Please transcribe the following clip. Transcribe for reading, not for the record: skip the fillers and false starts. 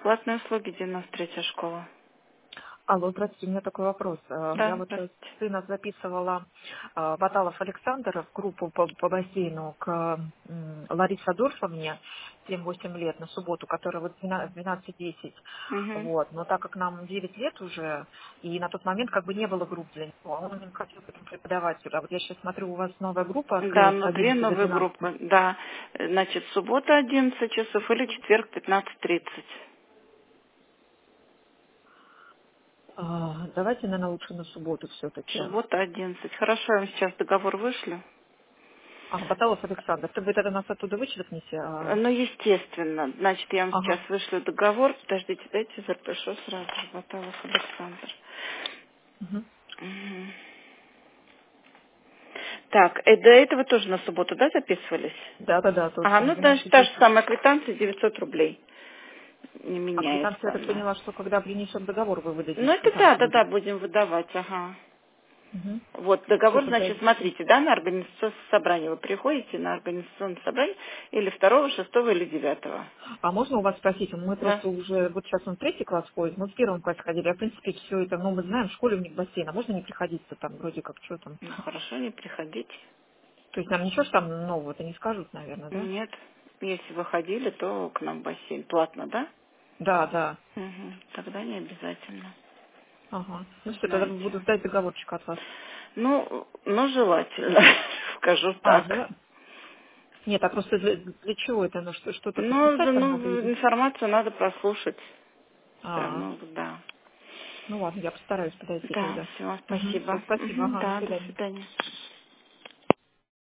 Платные услуги, 93-я школа. Алло, здравствуйте, у меня такой вопрос. Я Да, вот здравствуйте. сына записывала Баталов Александр в группу по бассейну к Ларисе Адольфовне, 7-8 лет, на субботу, которая вот 12-10. Угу. Вот. Но так как нам 9 лет уже, и на тот момент как бы не было групп для него, он не хотел к этому преподавателю. А вот я сейчас смотрю, у вас новая группа Да, открылась с но две 11 до новые 12. группы. Да, значит, суббота 11 часов или четверг 15:30. Давайте, наверное, лучше на субботу все-таки. Суббота 11. Хорошо, я вам сейчас договор вышлю. Баталов Александр, вы тогда нас оттуда вычеркните? Ну, естественно. Значит, я вам сейчас Ага. вышлю договор. Подождите, дайте запишу сразу. Баталов Александр. Мгм. Мгм. Так, до этого тоже на субботу, да, записывались? Да, Ага, точно, ну, значит, та же 12-10. самая квитанция, 900 рублей. Не А квитанцию, меняется я так она. поняла, что когда принесем договор, вы Ну, выдадите, это да, квитанцию да, да, выдадите. будем выдавать, ага. Угу. Вот, Все, договор, тогда... значит, смотрите, да, на организационное собрание. Вы приходите на организационное собрание или 2, 6 или 9. А можно у вас спросить, мы Да. просто уже, вот сейчас он в 3 класс ходит, мы в 1 классе ходили, а в принципе все это, ну, мы знаем, в школе у них бассейн, а можно не приходиться там, вроде как, что там. Ну, хорошо, не приходите. То есть нам ничего ж там нового-то не скажут, наверное, да? Нет, если вы ходили, то к нам в бассейн. Платно, да? Да. Угу. Тогда не обязательно. Ага. Ну все, тогда Знаете. буду ждать договорчик от вас. Ну, желательно, скажу так. Да? Нет, а просто для чего это? Ну, что-то Ну, подписать там надо или? информацию надо прослушать. Все А, равно, да. ну ладно, я постараюсь подойти Да, тогда. все, Угу, все, спасибо. спасибо, Мгм, ага, до да, до свидания. свидания.